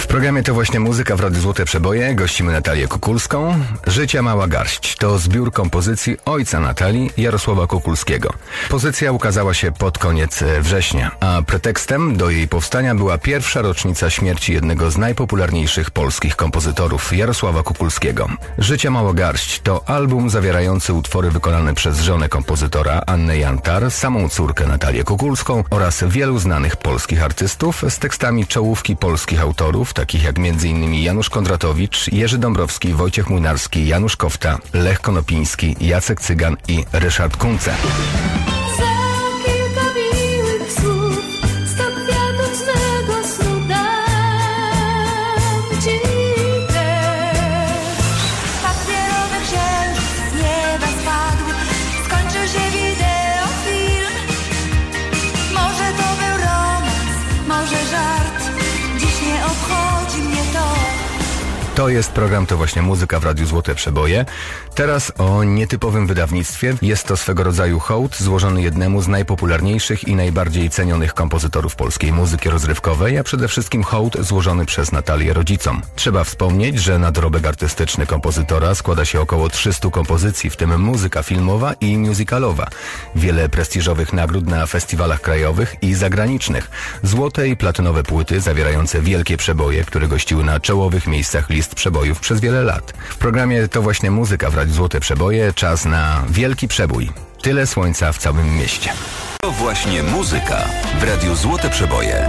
W programie To właśnie muzyka w Radiu Złote Przeboje gościmy Natalię Kukulską. Życia mała garść to zbiór kompozycji ojca Natalii, Jarosława Kukulskiego. Pozycja ukazała się pod koniec września, a pretekstem do jej powstania była pierwsza rocznica śmierci jednego z najpopularniejszych polskich kompozytorów, Jarosława Kukulskiego. Życia mała garść to album zawierający utwory wykonane przez żonę kompozytora Annę Jantar, samą córkę Natalię Kukulską oraz wielu znanych polskich artystów z tekstami czołówki polskich autorów, takich jak m.in. Janusz Kondratowicz, Jerzy Dąbrowski, Wojciech Młynarski, Janusz Kofta, Lech Konopiński, Jacek Cygan i Ryszard Kunce. To jest program To właśnie muzyka w Radiu Złote Przeboje. Teraz o nietypowym wydawnictwie. Jest to swego rodzaju hołd złożony jednemu z najpopularniejszych i najbardziej cenionych kompozytorów polskiej muzyki rozrywkowej, a przede wszystkim hołd złożony przez Natalię rodzicom. Trzeba wspomnieć, że na dorobek artystyczny kompozytora składa się około 300 kompozycji, w tym muzyka filmowa i musicalowa. Wiele prestiżowych nagród na festiwalach krajowych i zagranicznych. Złote i platynowe płyty zawierające wielkie przeboje, które gościły na czołowych miejscach list przebojów przez wiele lat. W programie To właśnie muzyka w Radiu Złote Przeboje czas na wielki przebój. Tyle słońca w całym mieście. To właśnie muzyka w Radiu Złote Przeboje.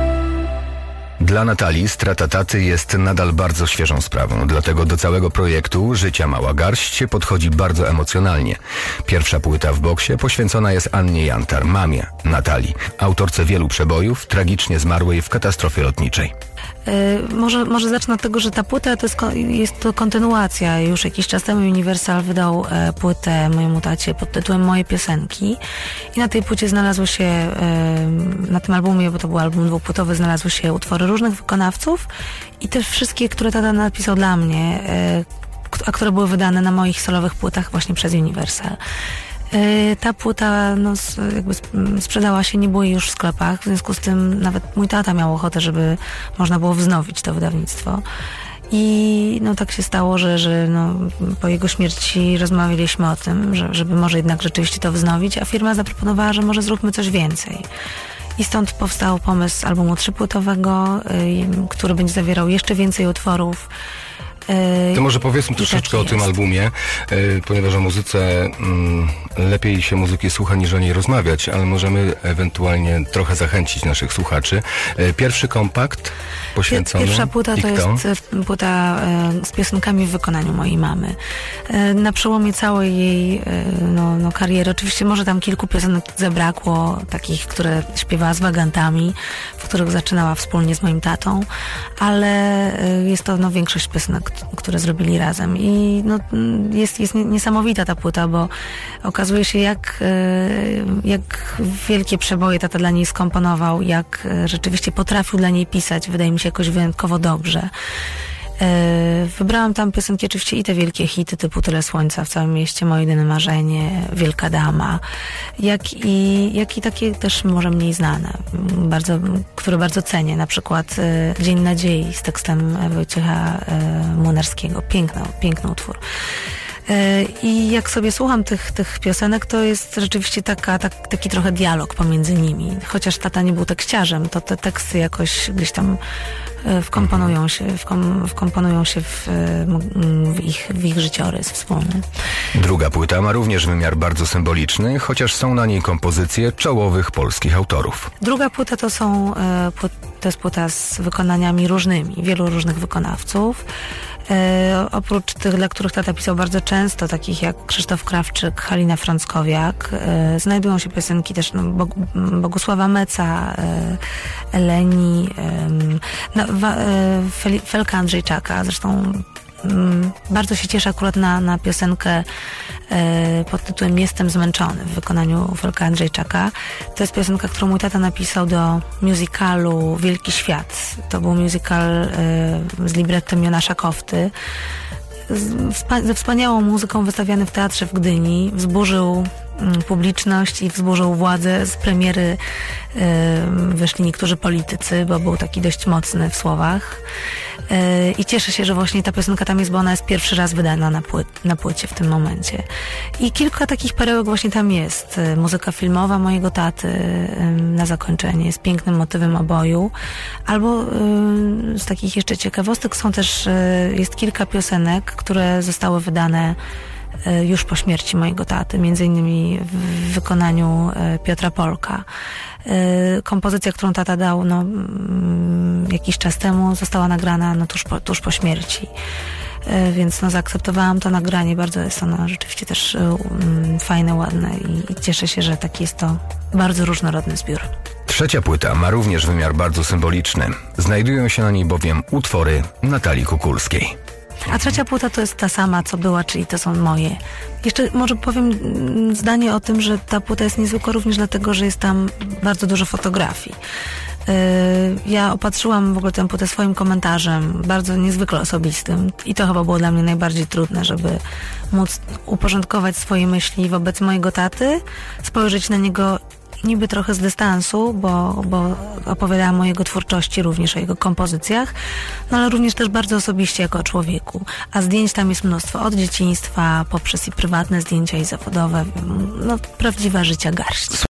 Dla Natalii strata taty jest nadal bardzo świeżą sprawą, dlatego do całego projektu Życia mała garść podchodzi bardzo emocjonalnie. Pierwsza płyta w boksie poświęcona jest Annie Jantar, mamie Natalii, autorce wielu przebojów, tragicznie zmarłej w katastrofie lotniczej. Może zacznę od tego, że ta płyta jest to kontynuacja. Już jakiś czas temu Universal wydał płytę mojemu tacie pod tytułem Moje piosenki i na tej płycie znalazło się, na tym albumie, bo to był album dwupłytowy, znalazły się utwory różnych wykonawców i te wszystkie, które tata napisał dla mnie, a które były wydane na moich solowych płytach właśnie przez Universal. Ta płyta jakby sprzedała się, nie było jej już w sklepach, w związku z tym nawet mój tata miał ochotę, żeby można było wznowić to wydawnictwo. I tak się stało, że po jego śmierci rozmawialiśmy o tym, żeby może jednak rzeczywiście to wznowić, a firma zaproponowała, że może zróbmy coś więcej. I stąd powstał pomysł albumu trzypłytowego, który będzie zawierał jeszcze więcej utworów. To może powiedzmy troszeczkę o tym albumie, ponieważ o muzyce lepiej się muzyki słucha niż o niej rozmawiać, ale możemy ewentualnie trochę zachęcić naszych słuchaczy. Pierwszy kompakt poświęcony. Pierwsza płyta to jest płyta z piosenkami w wykonaniu mojej mamy. Na przełomie całej jej kariery, oczywiście może tam kilku piosenek zabrakło, takich, które śpiewała z wagantami, w których zaczynała wspólnie z moim tatą, ale jest to większość piosenek, które zrobili razem i jest niesamowita ta płyta, bo okazuje się jak wielkie przeboje tata dla niej skomponował, jak rzeczywiście potrafił dla niej pisać, wydaje mi się jakoś wyjątkowo dobrze. Wybrałam tam piosenki oczywiście i te wielkie hity typu Tyle słońca w całym mieście, Moje jedyne marzenie, Wielka dama, jak i takie też może mniej znane, które bardzo cenię, na przykład Dzień nadziei z tekstem Wojciecha Młynarskiego. Piękny utwór. I jak sobie słucham tych piosenek, to jest rzeczywiście taki trochę dialog pomiędzy nimi. Chociaż tata nie był tekściarzem, to te teksty jakoś gdzieś tam wkomponują się w ich życiorys wspólny. Druga płyta ma również wymiar bardzo symboliczny, chociaż są na niej kompozycje czołowych polskich autorów. Druga płyta to jest płyta z wykonaniami różnymi, wielu różnych wykonawców. Oprócz tych, dla których tata pisał bardzo często, takich jak Krzysztof Krawczyk, Halina Frąckowiak, znajdują się piosenki też Bogusława Meca, Eleni, Felka Andrzejczaka. Zresztą bardzo się cieszę akurat na piosenkę pod tytułem Jestem zmęczony w wykonaniu Felka Andrzejczaka. To jest piosenka, którą mój tata napisał do musicalu Wielki Świat. To był musical z librettem Jonasza Kofty. Ze wspaniałą muzyką wystawiany w teatrze w Gdyni. Wzburzył publiczność i wzburzył władzę. Z premiery wyszli niektórzy politycy, bo był taki dość mocny w słowach. I cieszę się, że właśnie ta piosenka tam jest, bo ona jest pierwszy raz wydana na płycie w tym momencie. I kilka takich perełek właśnie tam jest. Muzyka filmowa mojego taty na zakończenie z pięknym motywem oboju. Albo z takich jeszcze ciekawostek jest kilka piosenek, które zostały wydane już po śmierci mojego taty, między innymi w wykonaniu Piotra Polka. Kompozycja, którą tata dał jakiś czas temu, została nagrana tuż po śmierci. Więc zaakceptowałam to nagranie. Bardzo jest ono rzeczywiście też fajne, ładne i cieszę się, że taki jest to bardzo różnorodny zbiór. Trzecia płyta ma również wymiar bardzo symboliczny. Znajdują się na niej bowiem utwory Natalii Kukulskiej. A trzecia płyta to jest ta sama, co była, czyli to są moje. Jeszcze może powiem zdanie o tym, że ta płyta jest niezwykła również dlatego, że jest tam bardzo dużo fotografii. Ja opatrzyłam w ogóle tę płytę swoim komentarzem, bardzo niezwykle osobistym i to chyba było dla mnie najbardziej trudne, żeby móc uporządkować swoje myśli wobec mojego taty, spojrzeć na niego niby trochę z dystansu, bo opowiadałam o jego twórczości, również o jego kompozycjach, ale również też bardzo osobiście jako o człowieku. A zdjęć tam jest mnóstwo, od dzieciństwa, poprzez i prywatne zdjęcia, i zawodowe. Prawdziwa życia garść.